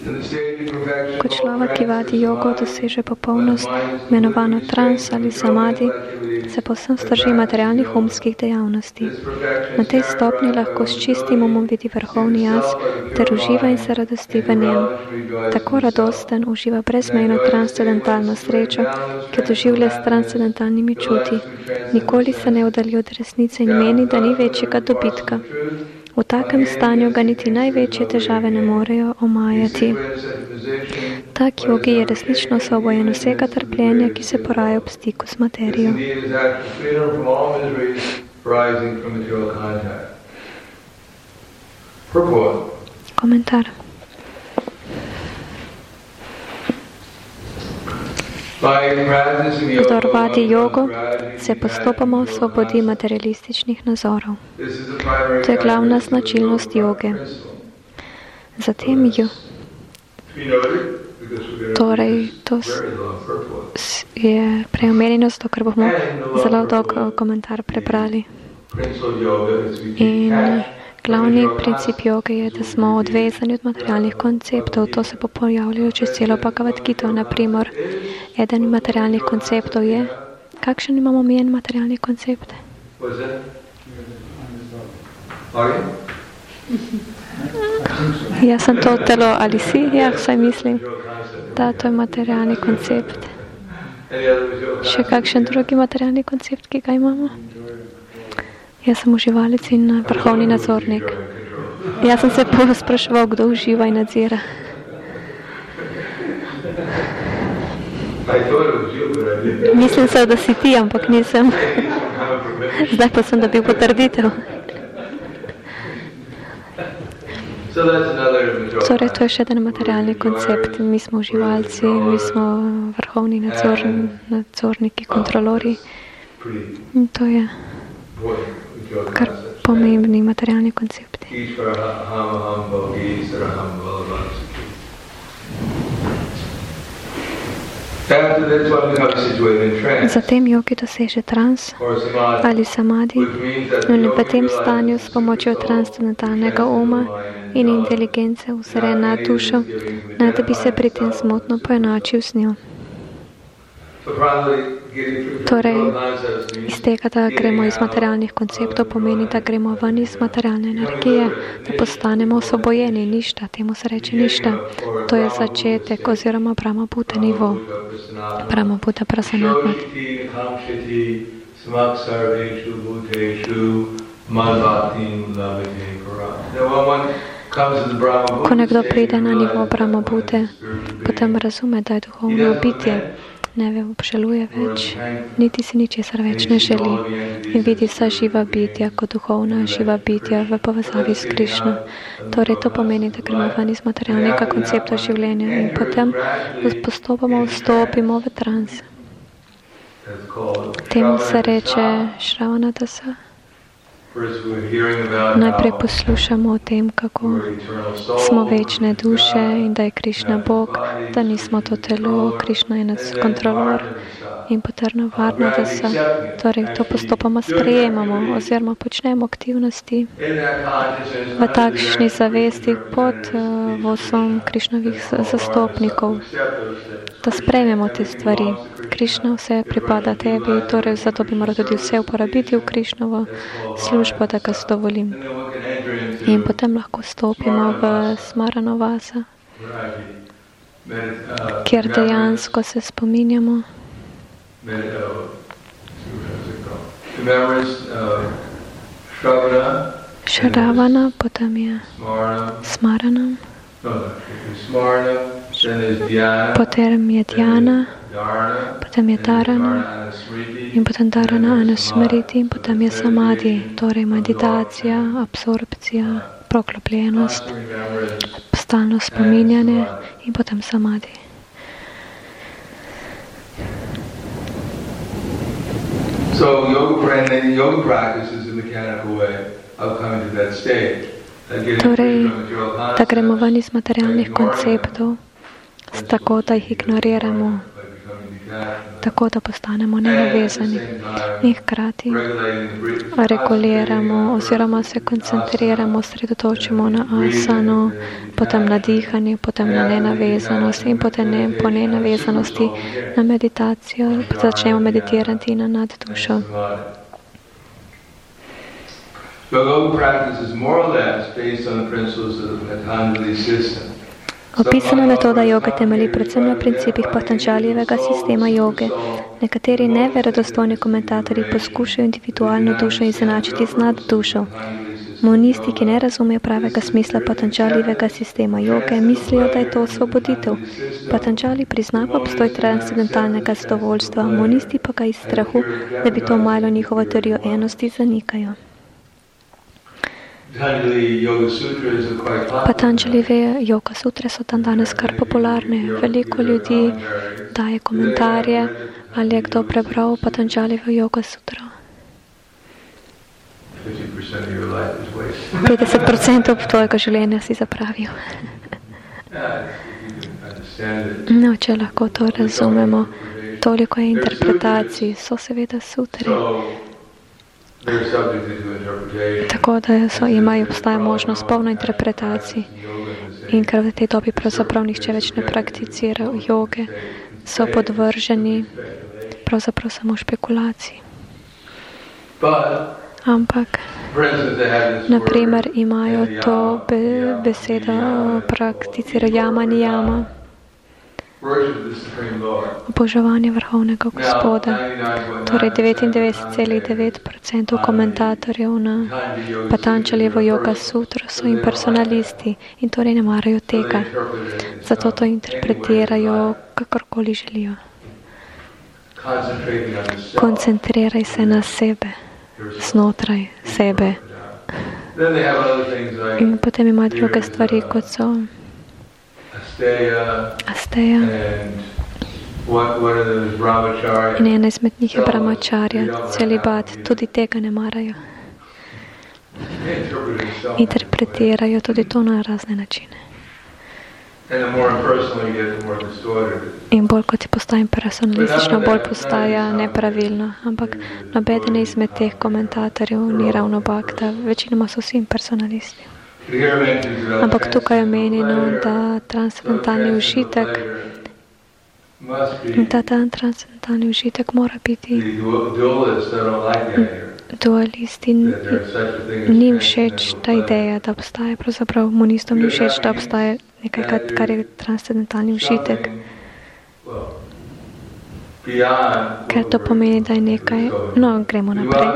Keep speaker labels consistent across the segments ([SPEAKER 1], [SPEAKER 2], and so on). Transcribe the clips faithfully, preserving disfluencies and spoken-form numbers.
[SPEAKER 1] Ko človek, ki vadi jogo, doseže popolnost, imenovano trans ali samadi, se povsem strži materialnih umskih dejavnosti. Na tej stopni lahko s čistim umom vidi vrhovni jaz, ter uživa in se radosti v njem. Tako radosten uživa brezmejno transcendentalno srečo, ki doživlja s transcendentalnimi čuti. Nikoli se ne oddalji od resnice in meni, da ni večjega dobitka. V takem stanju ga niti največje težave ne morejo omajati. Tak jogi je resnično osvobojen vsega trpljenja, ki se poraja ob stiku s materijo. Komentar. Kdor vadi jogo, se postopoma osvobodi materialističnih nazorov. To je glavna značilnost joge. Zatem jo. Torej, to je preomenjeno, zato ker bomo zelo dolg komentar prebrali. In glavni princip joge je, da smo odvezani od materialnih konceptov. To se bo pojavljalo čez celo Bhagavad Gito. Naprimer, eden materialnih konceptov je, kakšen imamo mi en materialni koncept? Jaz sem to telo ali si? Ja, vsaj mislim. Da, to je materialni koncept. Še kakšen drugi materialni koncept, ki ga imamo? Jaz sem uživalec in vrhovni nadzornik. Jaz sem se spraševal, kdo uživa in nadzira. Mislim se, da si ti, ampak nisem. Zdaj pa sem dobil potrditev. Torej, to je še eden materialni koncept. Mi smo uživalci, mi smo vrhovni nadzor, nadzorniki, kontrolori. In to je kar pomembni materialni koncepti. Zatem jogi doseže trans ali samadi in v tem stanju s pomočjo transcendentalnega uma in inteligence vzre na dušo, ne da bi se pri tem zmotno poenačil z njo. Torej, iz tega, da gremo iz materialnih konceptov, pomeni, da gremo ven iz materialne energije, da postanemo osvobojeni, ništa, temu se reče ništa. To je začetek oziroma Brahma Bhuta nivo. Brahma Bhuta prasanatmat. Ko nekdo pride na nivo Brahma Bhute, potem razume, da je duhovno bitje. Ne ve, obžaluje več, niti si ničesar več ne želi in vidi vsa živa bitja kot duhovna živa bitja v povezavi s Krišno. Torej, to pomeni, da gremo ven iz materialnega koncepta življenja in potem postopoma vstopimo v trans. Temu se reče Shravanadasa. Najprej poslušamo o tem, kako smo večne duše in da je Krišna Bog, da nismo to telo, Krišna je nas kontrolor in potem varno, da se torej to postopoma sprejemamo oziroma počnemo aktivnosti v takšni zavesti pod uh, vodstvom Krišnovih zastopnikov, da sprejmemo te stvari. Krišna vse pripada tebi, torej zato bi moral tudi vse uporabiti v Krišnovo službo, da ga zadovoljim. In potem lahko stopimo v Smarano Vasa, kjer dejansko se spominjamo Šravana, potem je Smarana, potem je Dhyana, potem je Dharana in potem Dharana Anusmriti in potem je Samadhi, torej meditacija, absorpcija, proklopljenost, stalno spominjanje in potem Samadhi.
[SPEAKER 2] So yoga, yoga practices in the mechanical way of coming to that state.
[SPEAKER 1] Torej, da gremo ven iz materialnih konceptov, tako da jih ignoriramo tako da postanemo nenavezani in hkrati reguliramo oziroma se koncentriramo, sredotočimo na asano, potem na dihanje, potem na nenavezanost in potem ne, po nenavezanosti na meditacijo, začnemo meditirati na naddušo. Opisana metoda joge temelji predvsem na principih Patanjalijevega sistema joge. Nekateri neverodostojni komentatorji poskušajo individualno dušo izenačiti z naddušo. Monisti, ki ne razumejo pravega smisla Patanjalijevega sistema joge, mislijo, da je to osvoboditev. Patanjali priznava obstoj transcendentalnega zadovoljstva, monisti pa ga iz strahu, da bi to malo njihovo teorijo enosti, zanikajo. Patanjalijeve yoga sutre so dan danes kar popularne. Veliko ljudi daje komentarje, ali je kdo prebral Patanjalijevo yoga sutro. petdeset procentov tvojega življenja si zapravil. No, če lahko to razumemo, toliko je interpretacij, so seveda sutri. Tako da so, imajo obstaja možnost polno interpretacij. In ker v tej dobi pravzaprav nihče več ne prakticira joge, so podvrženi pravzaprav samo špekulaciji. Ampak, naprimer, imajo to be, besedo prakticira jama nijama, oboževanje vrhovnega Gospoda. Torej devetindevetdeset celih devet procentov komentatorjev na Patanjalijevo yoga sutro so impersonalisti in torej ne marajo tega. Zato to interpretirajo kakorkoli želijo. Koncentriraj se na sebe, znotraj sebe. In potem imajo druge stvari, kot so Asteja in ena izmed njih je brahmacharya, celibat, tudi tega ne marajo. Interpretirajo tudi to na razne načine. In bolj kot je postaja personalistično, bolj postaja nepravilno. Ampak nobeden izmed teh komentatorjev ni ravno bhakta, večinoma so vsi personalisti. Ampak tukaj je omenjeno, da transcendentalni užitek in ta transcendentalni užitek mora biti dualisti. Ni všeč ta ideja, da obstaja, pravzaprav monistom ni všeč, da obstaja nekaj, kar je transcendentalni užitek. Ker to pomeni, da je nekaj, no, gremo naprej.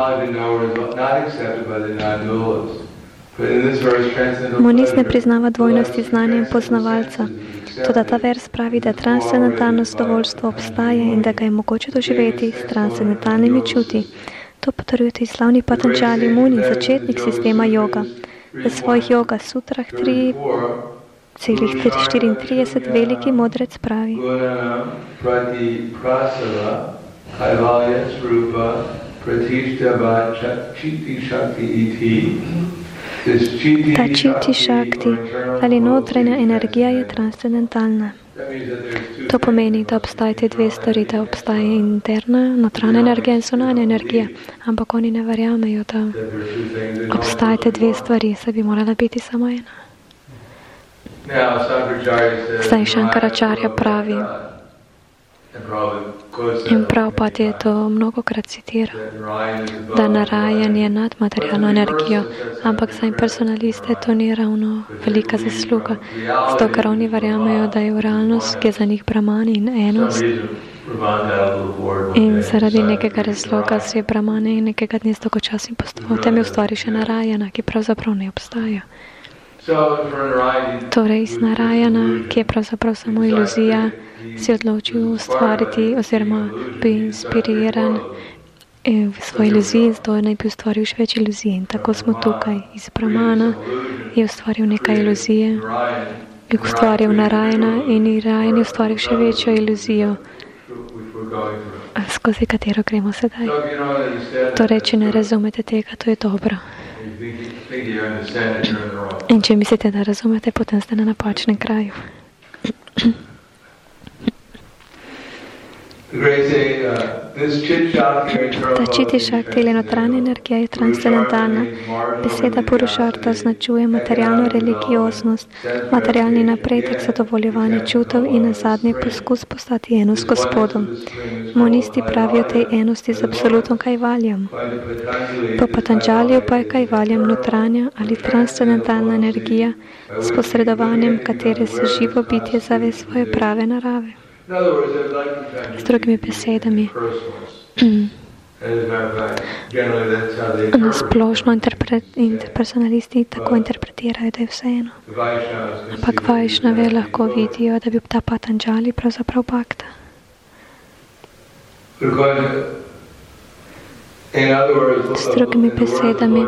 [SPEAKER 1] Monist ne priznava dvojnosti znanja in poznavalca. Toda ta vers pravi, da transcendentalno zadovoljstvo obstaja in da ga je mogoče doživeti s transcendentalnimi čuti. To potrjuje tudi slavni Patanjali Muni, začetnik sistema joga. V svojih yoga sutrah tri celih štiriintrideset veliki modrec pravi: ta čiti šakti ali notranja energija je transcendentalna. To pomeni, da obstajate dve stvari, da obstaja interna, notranja energija in zunanja energija. Ampak oni ne verjamejo, da obstajate dve stvari, saj bi morala biti samo ena. Zdaj Šankaracharya pravi, in Prabhupada je to mnogokrat citira, da Narayan je nad materialno energijo, ampak za impersonaliste to ni ravno velika zasluga, zato ker oni verjamejo, da je v realnost, ki je za njih Brahman in enost. In zaradi nekega razloga si je Brahman in nekega dne stokočasnim potem je ustvari še Narayana, ki pravzaprav ne obstaja. Torej iz Narayana, ki je pravzaprav samo iluzija, si odločil ustvariti oziroma bi inspiriran v svoji iluziji, zato naj bi ustvaril še več iluzij. In tako smo tukaj. Iz Brahmana je ustvaril nekaj iluzije, je ustvaril Narayana in Narayan je ustvaril še večjo iluzijo, skozi katero gremo sedaj. Torej, če ne razumete tega, to je dobro. In če mislite, da razumete, potem ste na napačnem kraju. Ta čiti šakti ili notranja energija je transcendentalna. Beseda Purušarta označuje materialno religioznost, materialni napredek, zadovoljevanje čutov in nazadnje poskus postati eno s Gospodom. Monisti pravijo tej enosti z absolutno kajvaljem. Po Patanđaliju pa je kajvaljem notranja ali transcendentalna energija, s posredovanjem katere se živo bitje zave svoje prave narave. S drugimi besedami, na splošno interpersonalisti tako interpretirajo, da je vseeno. Ampak Vajšnave lahko vidijo, da bi ta Patanđali pravzaprav bhakta. S drugimi besedami,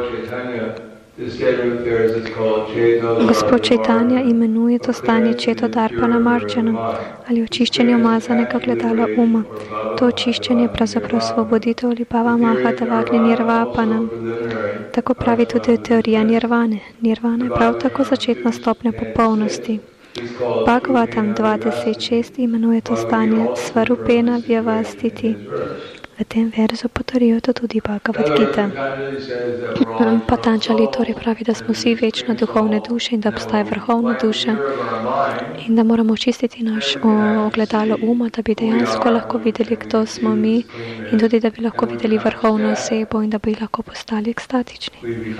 [SPEAKER 1] Gospod Čaitanja imenuje to stanje Četo Darpana Marčanom ali očiščenje umazanega gledala uma. To očiščenje je pravzaprav svoboditev ali Bhava Mahadavagni Nirvapanam. Tako pravi tudi teorija nirvane. Nirvana je prav tako začetna stopnja popolnosti. Bhagavatam dvajset šest imenuje to stanje Svarupena Vyavastiti. V tem verzu potrjuje to tudi Bhagavad Gita. Patanđali torej pravi, da smo vsi večne duhovne duše in da obstaja vrhovna duša in da moramo očistiti naš ogledalo uma, da bi dejansko lahko videli, kdo smo mi in tudi, da bi lahko videli vrhovno osebo in da bi lahko postali ekstatični.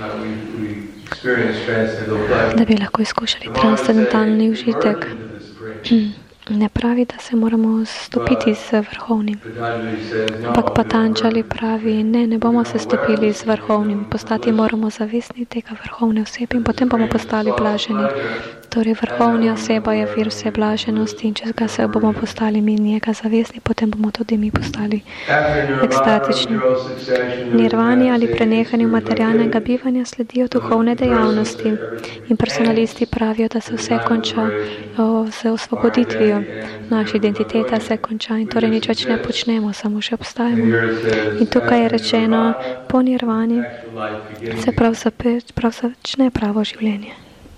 [SPEAKER 1] Da bi lahko izkušali transcendentalni užitek. Ne pravi, da se moramo stopiti z vrhovnim. Ampak Patanđali pravi, ne, ne bomo se stopili z vrhovnim. Postati moramo zavestni tega vrhovne osebe in potem bomo postali blaženi. Torej, vrhovna oseba je vir vse blaženosti in če ga se bomo postali mi njega zavestni, potem bomo tudi mi postali ekstatični. Nirvani ali prenehanju materialnega bivanja sledijo duhovne dejavnosti. In personalisti pravijo, da se vse konča o, z osvoboditvijo. Naša identiteta se konča in torej nič več ne počnemo, samo še obstajamo. In tukaj je rečeno, po nirvani se prav, zape, prav začne pravo življenje.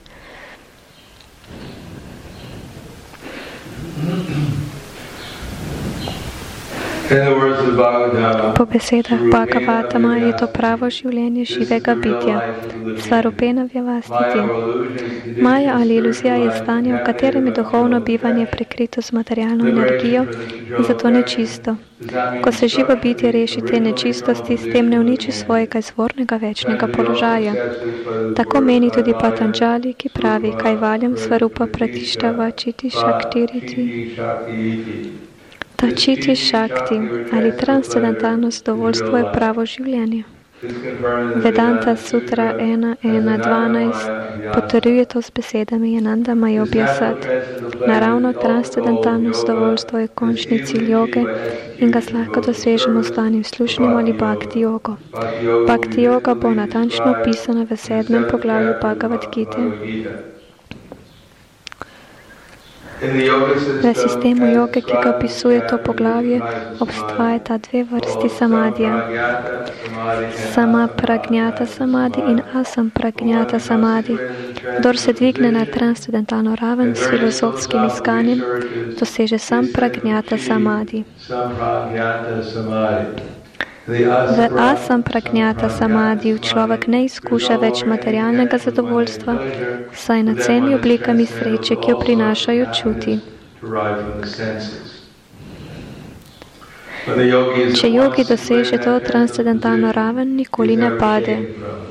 [SPEAKER 1] Po besedah Bhagavatama je to pravo življenje živega bitja. Svarupena Vyavastiti. Maja ali iluzija je stanje, v katerem je duhovno bivanje prekrito z materialno energijo in zato nečisto. Ko se živo bitje reši te nečistosti, s tem ne uniči svojega izvornega večnega položaja. Tako meni tudi Patanđali, ki pravi, kajvaljem svarupa pratištava čiti šaktiriti. Ta čiti šakti ali transcendentalno zadovoljstvo je pravo življenje. Vedanta Sutra ena ena dvanajst potrjuje to s besedami Ananda Mayobhyasat. Naravno transcendentalno zadovoljstvo je končni cilj joge in ga zlahka dosežemo s danim slušanjem ali bhakti jogo. Bhakti joga bo natančno opisana v sedmem poglavju Bhagavad Gite. V sistemu joge, ki ga opisuje to poglavje, obstajata dve vrsti samadija. Sama pragnjata samadi in asam pragnjata samadi. Kdor se dvigne na transcendentalno raven s filozofskim iskanjem, doseže sam pragnjata samadi. V asam pragnjata samadiju človek ne izkuša več materialnega zadovoljstva, saj nad vsemi oblikami sreče, ki jo prinašajo čuti. Če jogi doseže to transcendentalno raven, nikoli ne pade.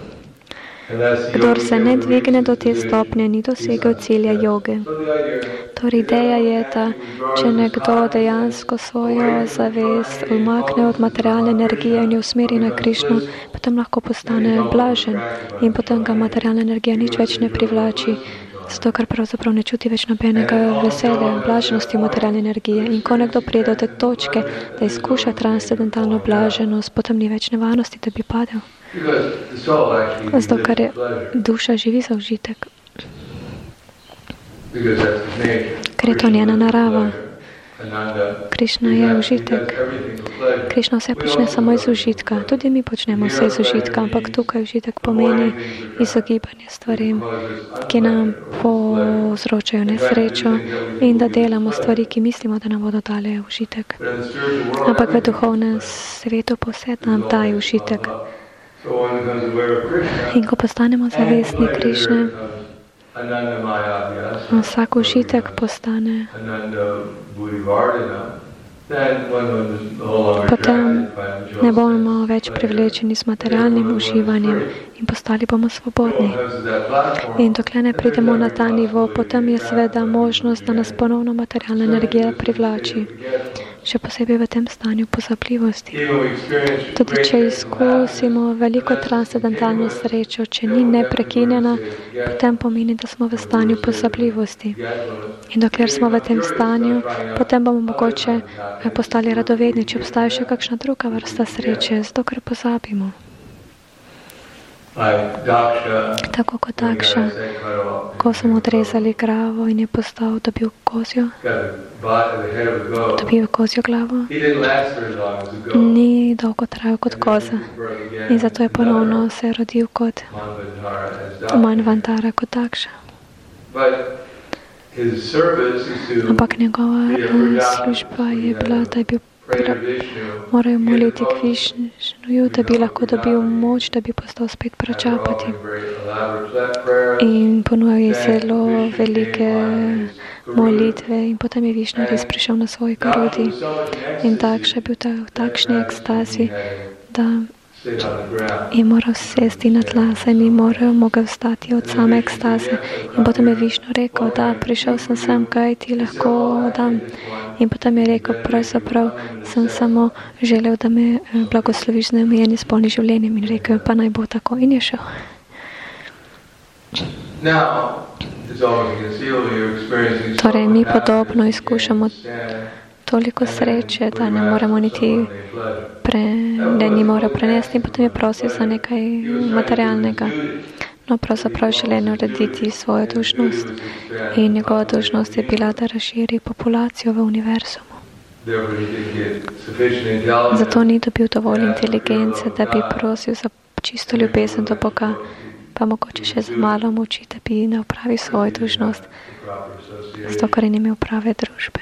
[SPEAKER 1] Kdor se ne dvigne do te stopnje, ni dosegel cilja joge. Torej, ideja je, da če nekdo dejansko svojo zavest umakne od materialne energije in jo usmeri na Krišno, potem lahko postane blažen in potem ga materialna energija nič več ne privlači, zato ker pravzaprav ne čuti več nobenega veselja, blaženosti materialne energije. In ko nekdo pride do te točke, da izkuša transcendentalno blaženost, potem ni več nevarnosti, da bi padel. Zato, ker je duša živi za užitek. Ker je to njena narava. Krišna je užitek. Krišna vse počne samo iz užitka. Tudi mi počnemo vse iz užitka, ampak tukaj užitek pomeni izogibanje stvarem, ki nam povzročajo nesrečo in da delamo stvari, ki mislimo, da nam bodo dale užitek. Ampak v duhovnem svetu pa vse nam daje užitek. In ko postanemo zavestni Krišne, vsak užitek postane, potem ne bomo več privlečeni s materialnim uživanjem in postali bomo svobodni. In dokler ne pridemo na ta nivo, potem je seveda možnost, da nas ponovno materialna energija privlači. Še posebej v tem stanju pozabljivosti. Tudi če izkusimo veliko transcendentalno srečo, če ni neprekinjena, potem pomeni, da smo v stanju pozabljivosti. In dokler smo v tem stanju, potem bomo mogoče postali radovedni, če obstaja še kakšna druga vrsta sreče, zato ker pozabimo. Tako kot Dakša, ko so mu odrezali glavo in je postal, dobil kozjo, dobil kozjo glavo, ni dolgo trajal kot koza in zato je ponovno se rodil kot Manvantara, kot Dakša. Ampak njegova služba je bila, da je bil morajo moliti k Višnuju, da bi lahko dobil moč, da bi postal spet Pračapati. In ponujal je zelo velike molitve in potem je Višnu res prišel na svoj Garudi. In Dakša je bil ta, v takšni ekstazi, da je moral sesti na tla, saj ni moral, mogel vstati od same ekstaze. In potem je Višnu rekel, da prišel sem sem, kaj ti lahko dam. In potem je rekel, pravzaprav sem samo želel, da me blagosloviš z neomejenim spolnim življenjem. In rekel, pa naj bo tako. In je šel. Torej, mi podobno izkušamo toliko sreče, da ne moremo niti pre, da ni moral prenesti in potem je prosil za nekaj materialnega. No, pravzaprav želel narediti svojo dužnost in njegova dužnost je bila, da razširi populacijo v univerzumu. Zato ni dobil dovolj inteligence, da bi prosil za čisto ljubezen do Boga, pa mogoče še za malo moči, da bi ne opravil svojo dužnost, zato ker ni imel prave družbe.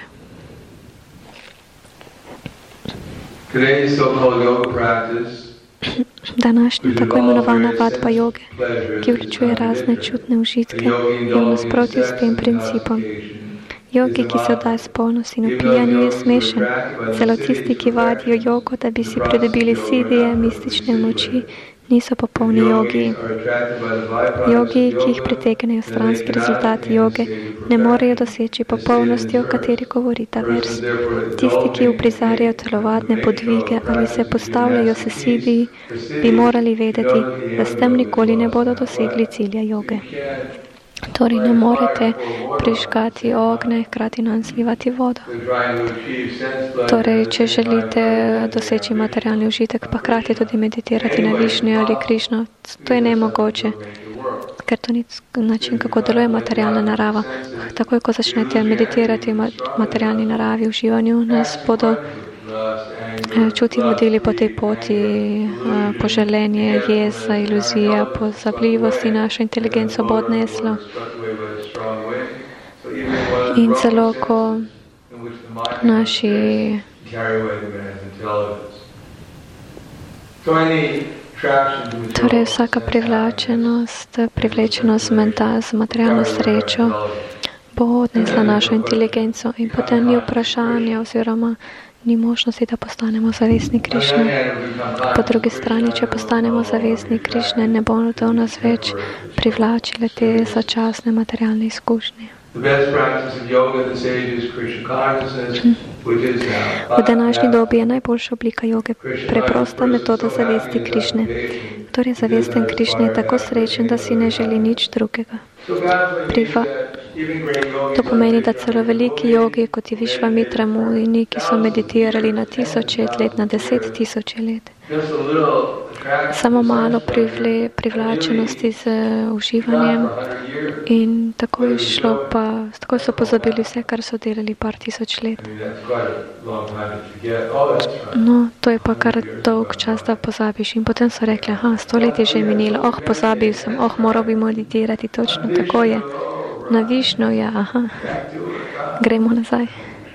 [SPEAKER 1] Današnja tako imenovana vadba joge, ki vključuje razne čutne užitke, je v nasprotju s tem principom. Jogi, ki se oddaja spolnosti in upijanju, je smešen. Celo tisti, ki vadijo jogo, da bi si pridobili sidije, mistične moči, niso popolni jogi. Jogi, ki jih pritegnejo stranski rezultati joge, ne morejo doseči popolnosti, o kateri govori ta vers. Tisti, ki uprizarjajo telovadne podvige ali se postavljajo se sidiji, bi morali vedeti, da s tem nikoli ne bodo dosegli cilja joge. Torej ne morete prižgati ogne, hkrati nanj zlivati vodo. Torej, če želite doseči materialni užitek, pa hkrati tudi meditirati na Višnju ali Krišno, to je nemogoče, ker to ni način, kako deluje materialna narava. Takoj, ko začnete meditirati v materialni naravi, v uživanju, nas bodo čuti vodili po tej poti, poželenje, jeza, iluzija, pozabljivost in našo inteligenco bo odneslo. In celo, ko naši torej vsaka privlačenost, privlečenost z materialno srečo bo odnesla našo inteligenco in potem ni vprašanja oziroma ni možnosti, da postanemo zavestni Krišne. Po drugi strani, če postanemo zavestni Krišne, ne bodo do nas več privlačile te začasne materialne izkušnje. V današnji dobi je najboljša oblika joge preprosta metoda zavesti Krišne. Kdor je zavesten Krišne, je tako srečen, da si ne želi nič drugega. Priva To pomeni, da celo veliki jogi, kot je Višvamitra Muni, ki so meditirali na tisoče let, na deset tisoče let, samo malo privle, privlačenosti z uživanjem in tako je šlo, pa tako so pozabili vse, kar so delali par tisoč let. No, to je pa kar dolg čas, da pozabiš. In potem so rekli, aha, sto let je že minilo, oh, pozabil sem, oh, moral bi meditirati, točno tako je. Na Višnu, ja, aha, gremo nazaj.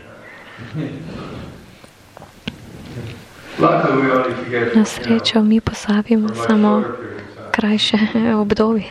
[SPEAKER 1] Na srečo mi pozabimo samo krajše obdobje.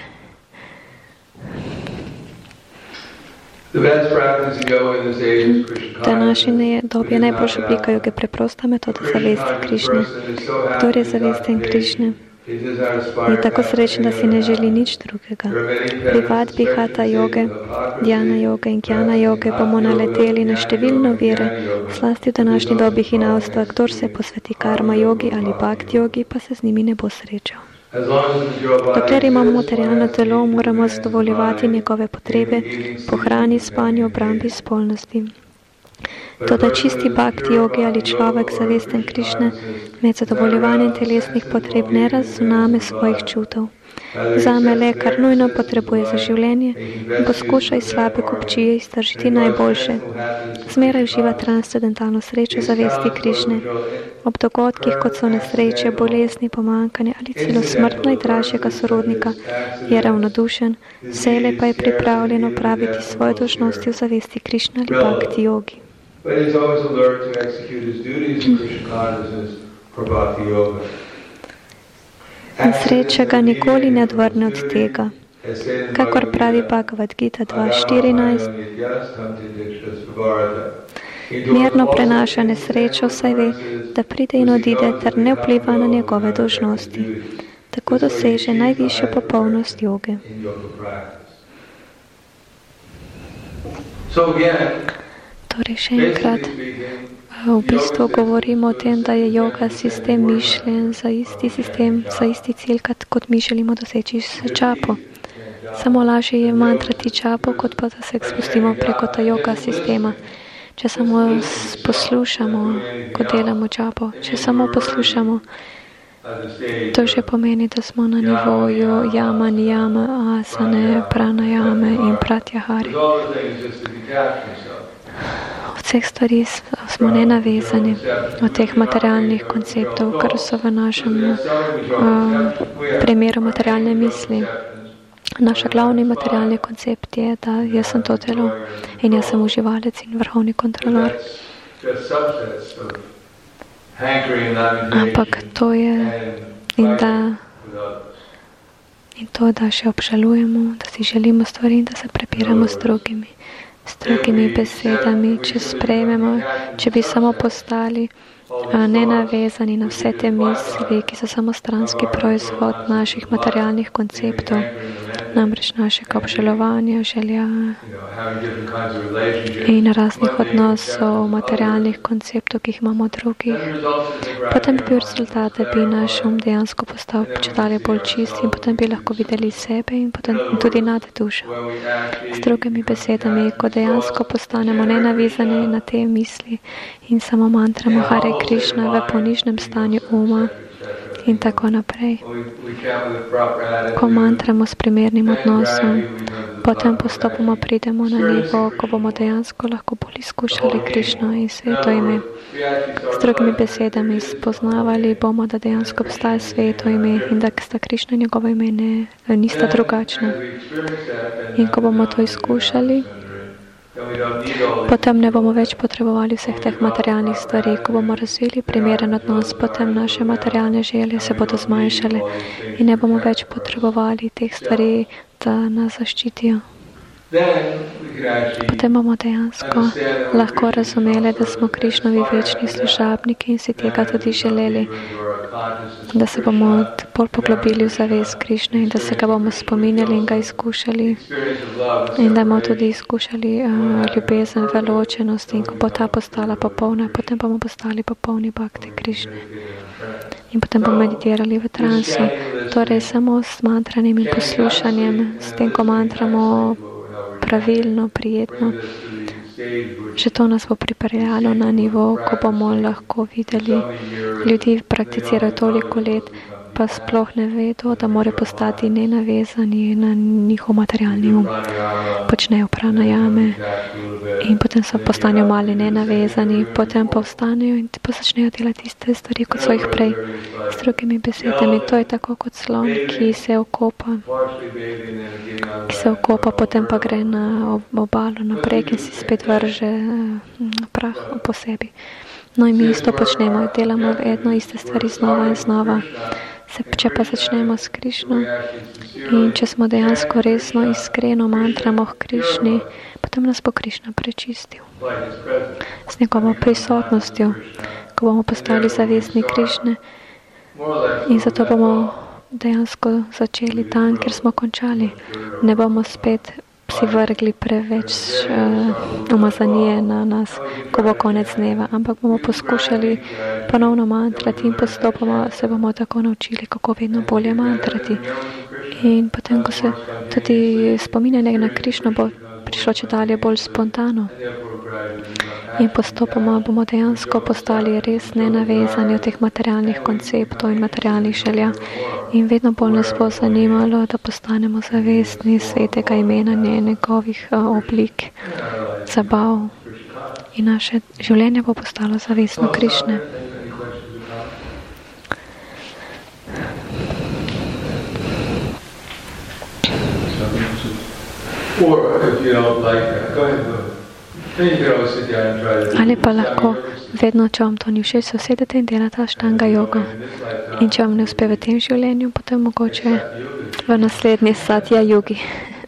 [SPEAKER 1] V današnji dobi je najboljša oblika joge preprosta metoda zavesti Krišne. Kdor je zavesten Krišne, je tako srečen, da si ne želi nič drugega. Pri vadbi hatha joge, dhyana joge in gyana joge bomo naleteli na številne vire, slasti v današnji dobi hinavstva. Kdor se posveti karma jogi ali bhakti jogi, pa se z njimi ne bo srečal. Dokler imamo materialno telo, moramo zadovoljevati njegove potrebe po hrani, spanju, obrambi, spolnosti. Toda čisti bhakti jogi ali človek zavesten Krišne med zadovoljevanjem telesnih potreb ne razumeme svojih čutov. Zame le, kar nujno potrebuje za življenje, in poskuša iz slabe kupčije iztržiti najboljše. Zmeraj uživa transcendentalno srečo zavesti Krišne. Ob dogodkih, kot so nesreče, bolezni, pomankanje ali celo smrt najdražjega sorodnika, je ravnodušen, vselej pa je pripravljen opraviti svoje dolžnosti v zavesti Krišne ali bhakti jogi.
[SPEAKER 2] But he's always alert to execute his duties in Krishna consciousness for bhakti yoga.
[SPEAKER 1] In sreča ga nikoli ne odvrne od tega. Kakor pravi Bhagavad Gita dva štirinajst, mirno prenaša nesrečo, saj ve, da pride in odide, ter ne vpliva na njegove dolžnosti. Tako doseže najvišjo popolnost joge. Torej, še enkrat, v bistvu govorimo o tem, da je joga sistem mišljen za isti sistem, za isti cilj, kot mi želimo doseči s čapo. Samo lažje je mantrati čapo, kot pa da se spustimo preko ta joga sistema. Če samo poslušamo, ko delamo čapo, če samo poslušamo, to že pomeni, da smo na nivoju jama, nijama, asane, pranajame in pratyahari. Od vseh stvari smo nenavezani od teh materialnih konceptov, kar so v našem uh, primeru materialne misli. Naš glavni materialni koncept je, da jaz sem to telo in jaz sem uživalec in vrhovni kontrolor. Ampak to je in da in to, da še obžalujemo, da si želimo stvari in da se prepiramo s drugimi. S drugimi besedami, če sprejmemo, če bi samo postali a, nenavezani na vse te misli, ki so samo stranski proizvod naših materialnih konceptov, namreč našega obžalovanja, želja in raznih odnosov, materialnih konceptov, ki jih imamo drugih. Potem bi bil rezultat, da bi naš um dejansko postal čedalje bolj čist in potem bi lahko videli sebe in potem tudi nad dušo. S drugimi besedami, ko dejansko postanemo nenavezani na te misli in samo mantramo Hare Krishna v ponižnem stanju uma in tako naprej. Ko mantramo s primernim odnosom, potem postopoma pridemo na nivo, ko bomo dejansko lahko bolj izkušali Krišno in sveto ime. S drugimi besedami spoznavali bomo, da dejansko obstaja sveto ime in da sta Krišna in njegovo ime ne, nista drugačna. In ko bomo to izkušali, potem ne bomo več potrebovali vseh teh materialnih stvari. Ko bomo razvili primeren odnos, potem naše materialne želje se bodo zmanjšale in ne bomo več potrebovali teh stvari, da nas zaščitijo. Potem bomo dejansko lahko razumeli, da smo Krišnovi večni služabniki in si tega tudi želeli, da se bomo bolj poglobili v zavest Krišne in da se ga bomo spominjali in ga izkušali in da bomo tudi izkušali uh, ljubezen, veločenost in ko bo ta postala popolna, potem bomo postali popolni bhakti Krišne. In potem bomo meditirali v transu. Torej samo s mantranjem in poslušanjem, s tem, ko mantramo pravilno, prijetno, Že to nas bo pripeljalo na nivo, ko bomo lahko videli, ljudi prakticirajo toliko let, pa sploh ne vedo, da morajo postati nenavezani na njihov materialni um. Počnejo pranajame in potem so postanejo mali nenavezani, potem pa vstanejo in pa začnejo delati iste stvari, kot so jih prej. S drugimi besedami, to je tako kot slon, ki se okopa, ki se okopa, potem pa gre na obalo naprej in si spet vrže prah po sebi. No in mi isto počnemo, delamo vedno iste stvari znova in znova. Se, če pa začnemo s Krišno in če smo dejansko resno iskreno mantramo k Krišni, potem nas bo Krišna prečistil. S njegovo prisotnostjo, ko bomo postali zavestni Krišne in zato bomo dejansko začeli tam, kjer smo končali. Ne bomo spet si vrgli preveč uh, umazanije na nas, ko bo konec dneva, ampak bomo poskušali ponovno mantrati in postopoma se bomo tako naučili, kako vedno bolje mantrati. In potem, ko se tudi spominjanje na Krišno bo prišlo če dalje bolj spontano. In postopoma bomo dejansko postali res nenavezani od teh materialnih konceptov in materialnih želja. In vedno bolj nas bo zanimalo, da postanemo zavestni svetega imena, njegovih uh, oblik, zabav. In naše življenje bo postalo zavestno Krišne. Ali pa lahko vedno, če vam to ni všeč, se usedete in delate aštanga jogo. In če vam ne uspe v tem življenju, potem mogoče v naslednji satya yogi.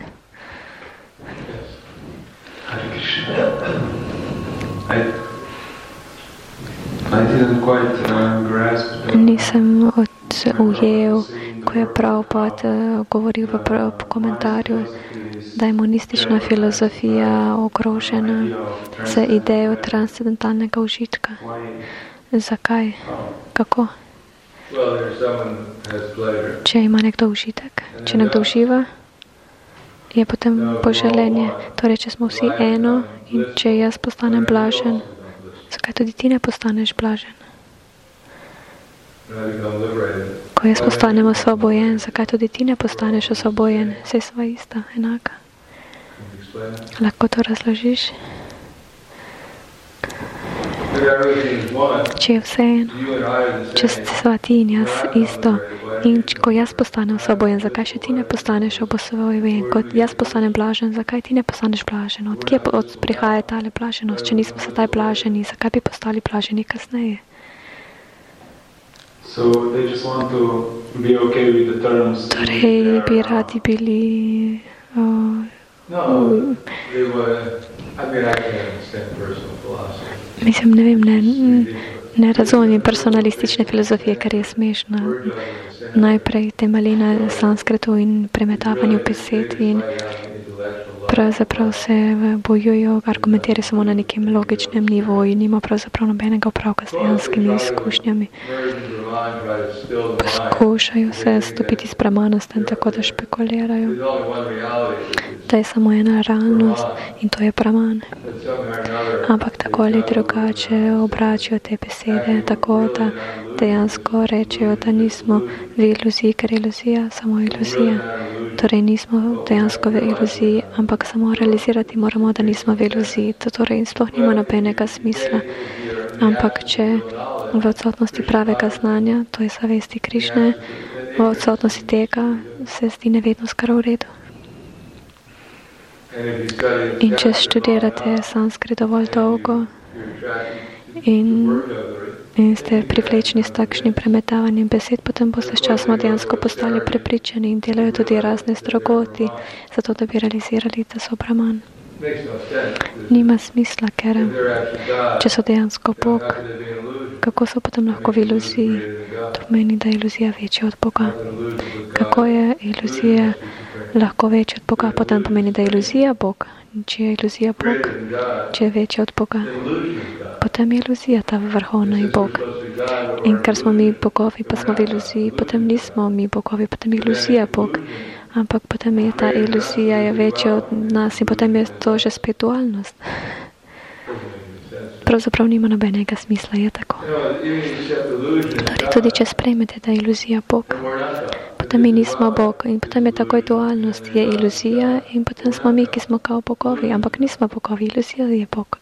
[SPEAKER 1] Nisem ujel, ko je Prabhupada uh, govoril v prav, komentarju, da je monistična filozofija ogrožena z idejo transcendentalnega užitka. Zakaj? Kako? Če ima nekdo užitek, če nekdo uživa, je potem poželenje. Torej, če smo vsi eno in če jaz postanem blažen, zakaj tudi ti ne postaneš blažen? Ko jaz postanem osvobojen, zakaj tudi ti ne postaneš osvobojen? Vse sva ista, enaka. Lahko to razložiš? Če je vse eno, če sva ti in jaz isto, in ko jaz postanem osvobojen, zakaj še ti ne postaneš osvobojen? Ko jaz postanem blažen, zakaj ti ne postaneš blažen? Od kje od prihaja tale blaženost? Če nismo sedaj blaženi, zakaj bi postali blaženi kasneje?
[SPEAKER 3] So they just want to be okay with the terms.
[SPEAKER 1] Torej bi radi bili... Uh,
[SPEAKER 3] no, they were, I mean, I can understand personal philosophy.
[SPEAKER 1] Mislim, ne vem, ne, ne razumem personalistične filozofije, kar je smešna. Najprej temelji na sanskritu in premetavanju besed in pravzaprav se bojujo, argumentirajo samo na nekem logičnem nivoju in nima pravzaprav nobenega opravka s dejanskimi izkušnjami. Poskušajo se stopiti s brahmanastem, tako da špekulirajo, da je samo ena realnost in to je brahman. Ampak tako ali drugače obračajo te besede, tako da dejansko rečejo, da nismo v iluziji, ker je iluzija samo iluzija. Torej nismo dejansko v iluziji, ampak samo realizirati moramo, da nismo v iluziji. To torej sploh nima nobenega smisla. Ampak če v odsotnosti pravega znanja, to je zavesti Krišne, v odsotnosti tega se zdi nevednost kar v redu. In če študirate sanskrit dovolj dolgo in, in ste privlečeni s takšnim premetavanjem besed, potem boste s časom dejansko postali prepričani in delajo tudi razne strogoti, zato da bi realizirali, da so brahman. Nima smisla, ker če so dejansko Bog, kako so potem lahko v iluziji? To pomeni, da je iluzija večja od Boga. Kako je iluzija lahko večja od Boga? Potem pomeni, da je iluzija Bog. Če je iluzija Bog, če je večja od Boga, potem je iluzija ta vrhovna in Bog. In ker smo mi bogovi, pa smo v iluziji, potem nismo mi bogovi, potem je iluzija Bog. Ampak potem je ta iluzija je večja od nas in potem je to že spet dualnost. pravzaprav nima nobenega smisla, je tako. Torej, tudi če sprejmete, da je iluzija Bog, potem mi nismo Bog in potem je takoj dualnost, je iluzija in potem smo mi, ki smo kao bogovi, ampak nismo bogovi, iluzija je Bog.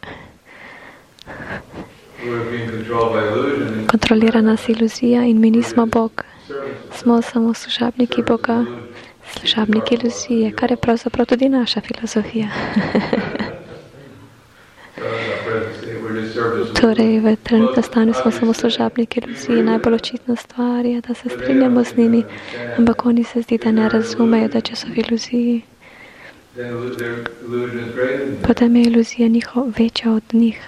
[SPEAKER 1] Kontrolira nas iluzija in mi nismo Bog. Smo samo služabniki Boga, služabniki iluzije, kar je pravzaprav tudi naša filozofija. Torej, v trenutnem stanju smo samo služabniki iluzije. Najbolj očitna stvar je, da se strinjamo z njimi, ampak oni se zdi, da ne razumejo, da če so v iluziji, potem je iluzija njihov večja od njih.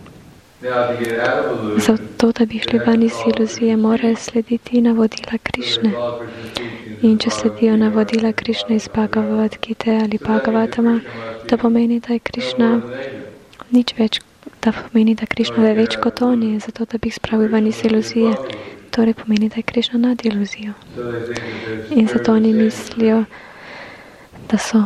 [SPEAKER 1] Zato, da bi šli ven iz iluzije, morajo slediti navodila Krišne. In če sledijo navodila Krišne iz Bhagavad Gite ali Bhagavatama, to pomeni, da je Krišna nič več, da pomeni, da Krišna ve več kot oni, zato da bi jih spravil ven iz iluzije. Torej pomeni, da je Krišna nad iluzijo. In zato oni mislijo, da so.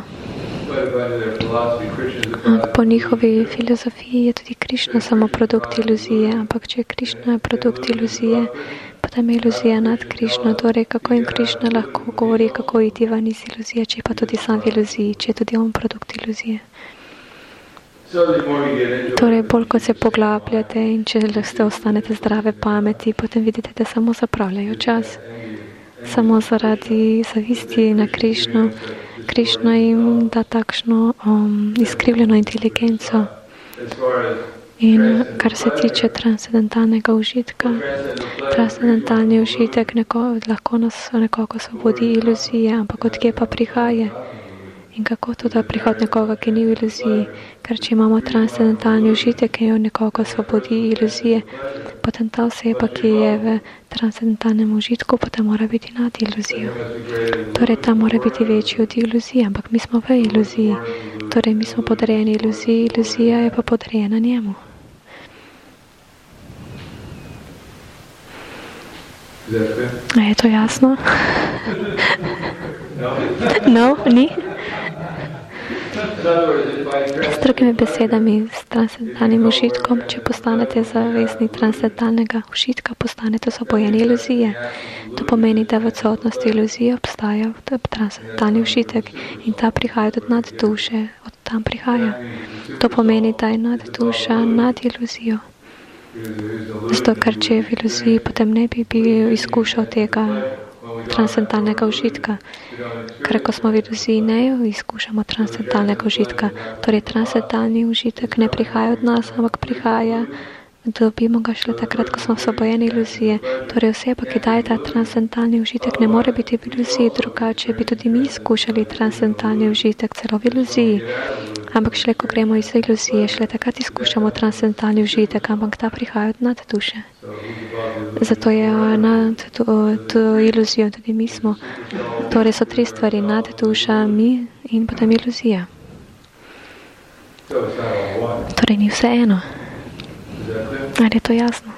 [SPEAKER 1] Po njihovi filozofiji je tudi Krišna samo produkt iluzije, ampak če je Krišna produkt iluzije, potem je iluzija nad Krišno. Torej, kako jim Krišna lahko govori, kako iti ven iz iluzije, če pa tudi sam v iluziji, če je tudi on produkt iluzije. Torej, bolj kot se poglabljate in če ste ostanete zdrave pameti, potem vidite, da samo zapravljajo čas. Samo zaradi zavisti na Krišno. Krišna jim da takšno um, izkrivljeno inteligenco. In kar se tiče transcendentalnega užitka, transcendentalni užitek neko, lahko nas nekoga osvobodi iluzije, ampak od kje pa prihaja? In kako to, da prihaja od nekoga, ki ni v iluziji? Ker če imamo transcendentalni užitek, ki jo nekoga osvobodi iluzije, potem ta oseba, ki je v transcendentalnem užitku, potem mora biti nad iluzijo. Torej, ta mora biti večji od iluzije, ampak mi smo v iluziji. Torej, mi smo podrejeni iluziji, iluzija je pa podrejena njemu. A je to jasno? No, ni? S drugimi besedami, s transcendentalnim užitkom, če postanete zavestni transcendentalnega užitka, postanete osvobojeni iluzije. To pomeni, da v odsotnosti iluzije obstaja transcendentalni užitek in ta prihaja od nad duše, od tam prihaja. To pomeni, da je nad duša nad iluzijo. Zato, ker če je v iluziji, potem ne bi bil izkušal tega transcendentalnega užitka. Ker ko smo v iluziji, ne izkušamo transcendentalnega užitka. Torej, transcendentalni užitek ne prihaja od nas, ampak prihaja, dobimo ga šele takrat, ko smo osvobojeni iluzije. Torej, oseba, ki daje ta transcendentalni užitek, ne more biti v iluziji, drugače bi tudi mi izkušali transcendentalni užitek celo v iluziji. Ampak šele, ko gremo iz iluzije, šele takrat izkušamo transcendentalni užitek, ampak ta prihaja od nad duše. Zato je nad to, to iluzijo tudi mi smo. Torej so tri stvari, nad duša, mi in potem iluzija. Torej ni vse eno. Ali je to jasno?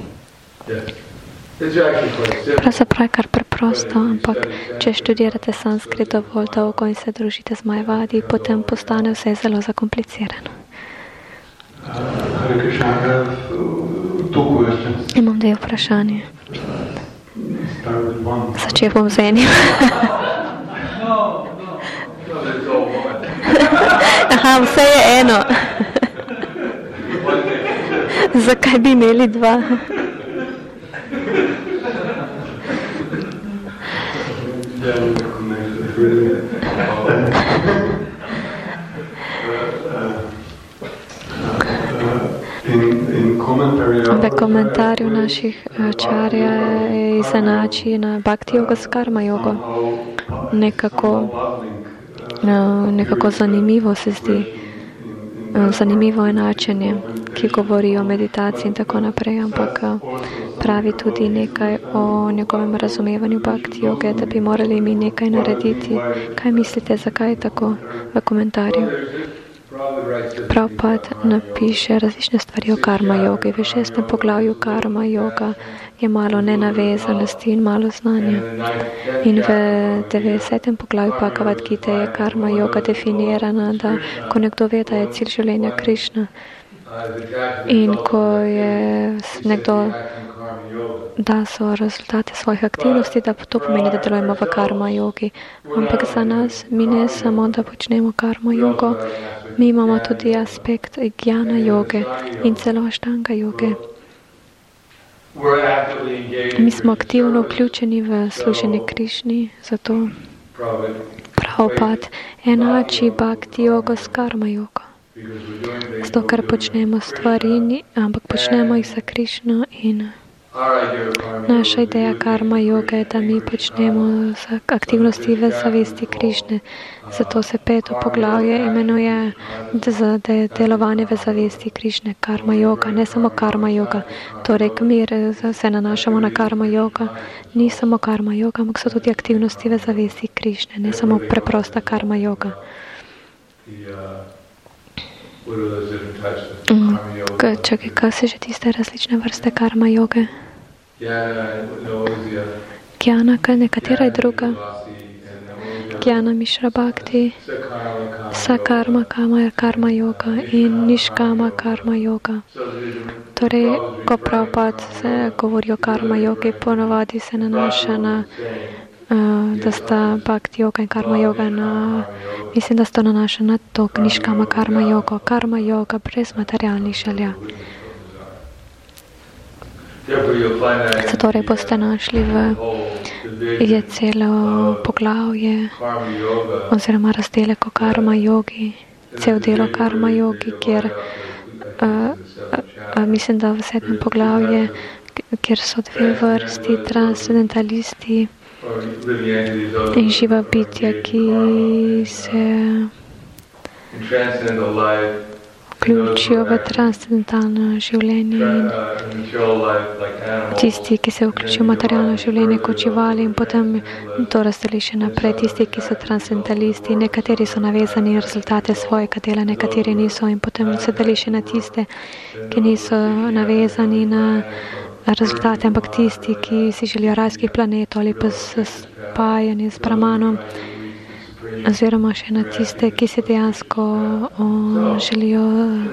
[SPEAKER 1] Pravzaprav je kar preprosto, ampak če študirate sanskrit dovolj dolgo in se družite z Majavadi, potem postane vse zelo zakomplicirano. Imam dve vprašanje. Začel bom z enim. Aha, vse je eno. Zakaj bi imeli dva? V komentarju naših čarja izenači na bhakti yoga s karma yogo. Nekako, nekako zanimivo se zdi. Zanimivo enačenje, ki govori o meditaciji in tako naprej, ampak pravi tudi nekaj o njegovem razumevanju bhakti joge, da bi morali mi nekaj narediti. Kaj mislite, zakaj je tako v komentarju? Prabhupada napiše različne stvari o karma jogi. V šestem poglavju karma yoga je malo nenavezanosti in malo znanja. In v devedesetem poglavju Bhagavad Gite je karma yoga definirana, da ko nekdo ve, da je cilj življenja Krišna, In ko je nekdo da so rezultate svojih aktivnosti, da to pomeni, da delujemo v karma jogi. Ampak za nas, mi ne samo, da počnemo karma jogo, mi imamo tudi aspekt jnana joge in celo aštanga joge. Mi smo aktivno vključeni v služenje Krišni, zato Prabhupada enači bhakti jogo s karma jogo. Zato, ker počnemo stvari, ampak počnemo jih za Krišno in naša ideja karma joga je, da mi počnemo aktivnosti v zavesti Krišne. Zato se peto poglavje imenuje za delovanje v zavesti Krišne, karma joga, ne samo karma joga. Torej, mi se nanašamo na karma joga, ni samo karma joga, ampak so tudi aktivnosti v zavesti Krišne, ne samo preprosta karma joga. Čakaj, kaj se že tiste različne vrste karma joge? Jnana, kaj nekatera je druga? Jnana Mishra Bhakti, Sakarma kama karma joga in Niškama karma joga. Torej, ko Prabhupada se govori o karma jogi, ponovadi se nanaša na da sta bhakti yoga in karma yoga na, mislim, da sta nanaša na to niškama karma yoga, karma yoga brez materialnih želja. Zatorej boste našli v je celo poglavje oziroma razdelek o karma jogi, cel del o karma jogi, kjer a, a, a, mislim, da v sedmem poglavje, kjer so dve vrsti, transcendentalisti in živa bitja, ki se vključijo v transcendentalno življenje in tisti, ki se vključijo v materialno življenje kot živali in potem to razdeli še naprej. Tisti, ki so transcendentalisti, nekateri so navezani na rezultate svojega dela, nekateri niso in potem se deli še na tiste, ki niso navezani na rezultate, ampak tisti, ki si želijo rajskih planetov ali pa spajanje s Brahmanom, oziroma še na tiste, ki se dejansko o, želijo.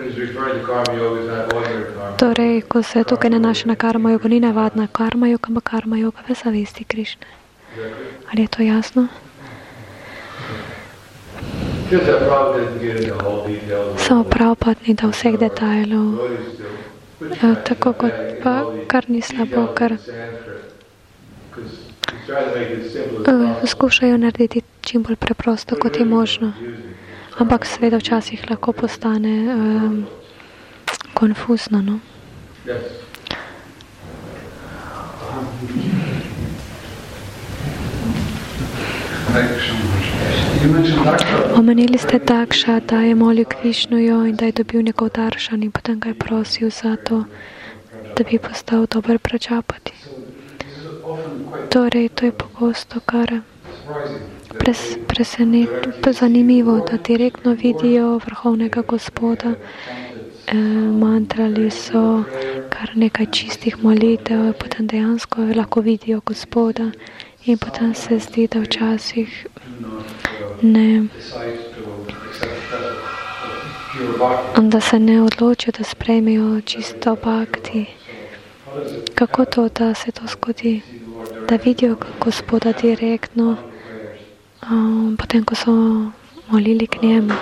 [SPEAKER 1] Torej, ko se tukaj nanaša na karma jogo, ni navadna karma joga, ampak karma joga v zavesti Krišne. Ali je to jasno? Samo Prabhupada ni dal vseh detajlov. Tako kot pa, kar ni slabo, kar skušajo narediti čim bolj preprosto, kot je možno. Ampak seveda včasih lahko postane um, konfuzno, no? Omenili ste Dakša, da je molil Krišnujo in da je dobil njegov daršan in potem ga je prosil za to, da bi postal dober Prajapati. Torej, to je pogosto kar pres, presenetno, to je zanimivo, da direktno vidijo vrhovnega Gospoda. E, mantrali so kar nekaj čistih molitev, potem dejansko lahko vidijo Gospoda in potem se zdi, da včasih ne, da se ne odločijo, da sprejmejo čisto bhakti. Kako to, da se to zgodi? Da vidijo Gospoda direktno, um, potem, ko so molili k njemu.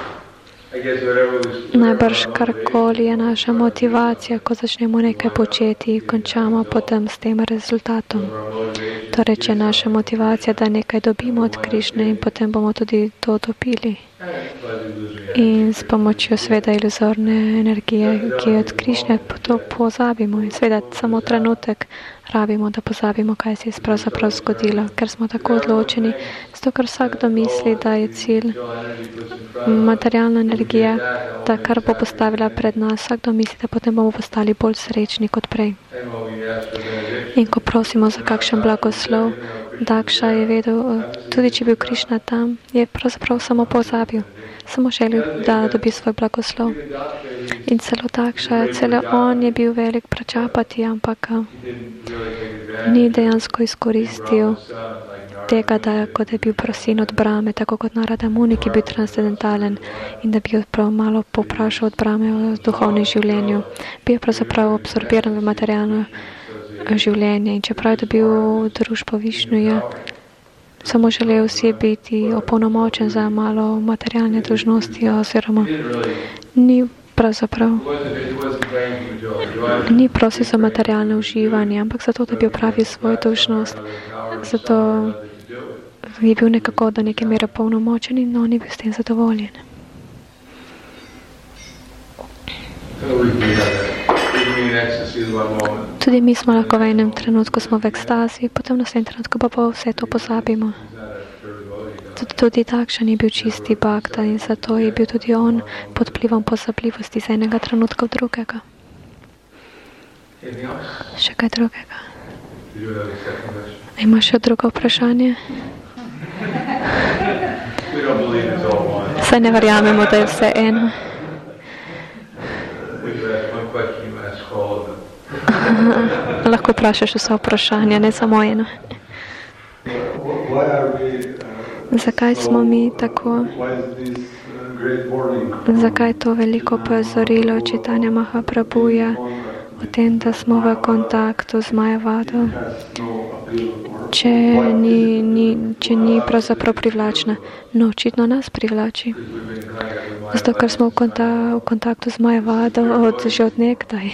[SPEAKER 1] Najbrž karkoli je naša motivacija, ko začnemo nekaj početi, končamo potem s tem rezultatom. Torej, če je naša motivacija, da nekaj dobimo od Krišne in potem bomo tudi to dobili. In s pomočjo sveda iluzorne energije, ki je od Krišne, to pozabimo in sveda samo trenutek rabimo, da pozabimo, kaj se je pravzaprav zgodilo, ker smo tako odločeni, zato ker vsakdo misli, da je cilj materialna energija, da kar bo postavila pred nas, vsakdo misli, da potem bomo postali bolj srečni kot prej. In ko prosimo za kakšen blagoslov, Dakša je vedel, tudi če je bil Krišna tam, je pravzaprav samo pozabil, samo želel, da dobi svoj blagoslov. In celo Dakša, celo on je bil velik Prajapati, ampak ni dejansko izkoristil tega, da kot je bil prosin od Brahme, tako kot Narada Muni, ki je bil transcendentalen in da bi jo prav malo poprašal od Brahme o duhovnem življenju. Bil je pravzaprav absorbiran v materialno življenje in čeprav je dobil družbo Višnuja, samo želel si biti opolnomočen za malo materialne dolžnosti oziroma ni pravzaprav ni prosil za materialne uživanje, ampak zato, da bi opravil svojo dolžnost. Zato je bil nekako do neke mere polnomočen in on je bil s tem zadovoljen. Tudi mi smo lahko v enem trenutku smo v ekstazi, potem v naslednjem trenutku pa pa vse to pozabimo. Tudi, tudi takšen je bil čisti bhakta in zato je bil tudi on pod vplivom pozabljivosti z enega trenutka v drugega. Še kaj drugega? Ima še drugo vprašanje? Saj ne verjamemo, da je vse eno. Lahko vprašaš vsa vprašanja, ne samo eno. Zakaj smo mi tako? Zakaj to veliko opozorilo čitanja Mahaprabhuja o tem, da smo v kontaktu z Majavado, če ni, ni, če ni pravzaprav privlačna? No, očitno nas privlači. Zato, ker smo v, konta, v kontaktu z Majavado od, že od nekdaj.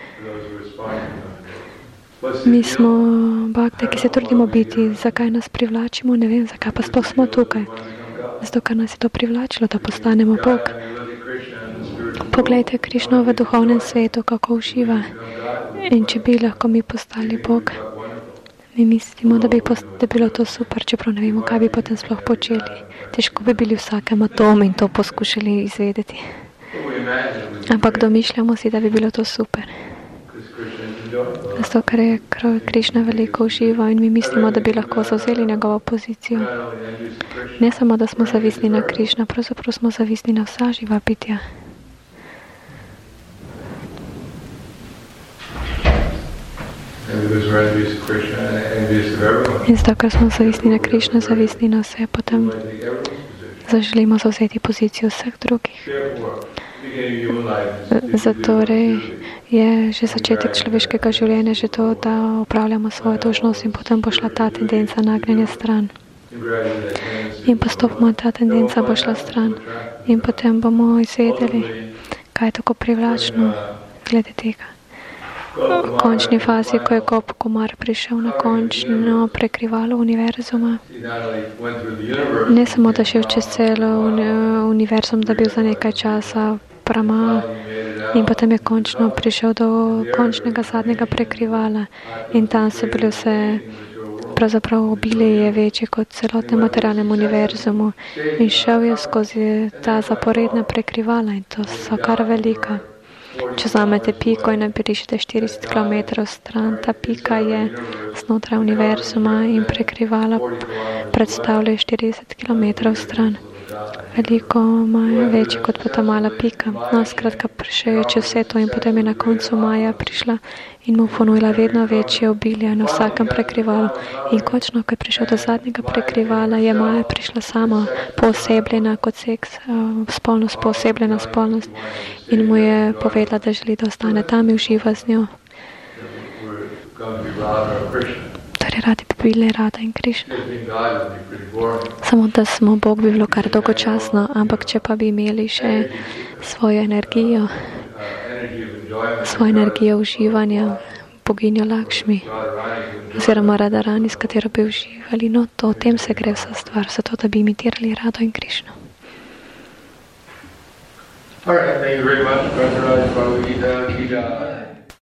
[SPEAKER 1] Mi smo bhakte, ki se trudimo biti. Zakaj nas privlačimo? Ne vem, zakaj pa sploh smo tukaj. Zato, ker nas je to privlačilo, da postanemo Bog. Poglejte Krišno v duhovnem svetu, kako uživa. In če bi lahko mi postali Bog, mi mislimo, da bi post, da bilo to super, čeprav ne vemo, kaj bi potem sploh počeli. Težko bi bili v vsakem atomu in to poskušali izvedeti. Ampak domišljamo si, da bi bilo to super. Zato, ker je Krišna veliko užival in mi mislimo, da bi lahko zavzeli njegovo pozicijo. Ne samo, da smo zavisni na Krišna, pravzaprav smo zavisni na vsa živa bitja. In zato, ker smo zavisni na Krišna, zavisni na vse, potem zaželimo zavzeti pozicijo vseh drugih. Zatorej je že začetek človeškega življenja že to, da upravljamo svojo dolžnost in potem bo šla ta tendenca nagnjenja stran. In postopoma ta tendenca bo šla stran. In potem bomo izvedeli, kaj je tako privlačno glede tega. V končni fazi, ko je Gop Kumar prišel na končno prekrivalo univerzuma, ne samo, da šel čez celo univerzum, da bil za nekaj časa Brahma in potem je končno prišel do končnega zadnjega prekrivala in tam so bile vse, pravzaprav obilje je večje kot celotnem materialnem univerzumu in šel je skozi ta zaporedna prekrivala in to so kar velika. Če vzamete piko in napišete štirideset kilometrov stran, ta pika je znotraj univerzuma in prekrivala predstavlja štirideset kilometrov stran. Veliko Maja, večji kot pa ta mala pika. No, skratka, prišel je čez vse to in potem je na koncu Maja prišla in mu ponujila vedno večje obilje na vsakem prekrivalu. In končno, ko je prišel do zadnjega prekrivala, je Maja prišla sama poosebljena kot seks, spolnost, poosebljena spolnost in mu je povedala, da želi, da ostane tam in uživa z njo. Torej, radi bi bili Rada in Krišna. Samo, da smo Bog, bi bilo kar dolgočasno, ampak če pa bi imeli še svojo energijo, svojo energijo uživanja, boginjo Lakšmi, oziroma Radharani, s katero bi uživali, no, to o tem se gre vsa stvar, zato, da bi imitirali Rado in Krišno.
[SPEAKER 2] All right, thank you very much.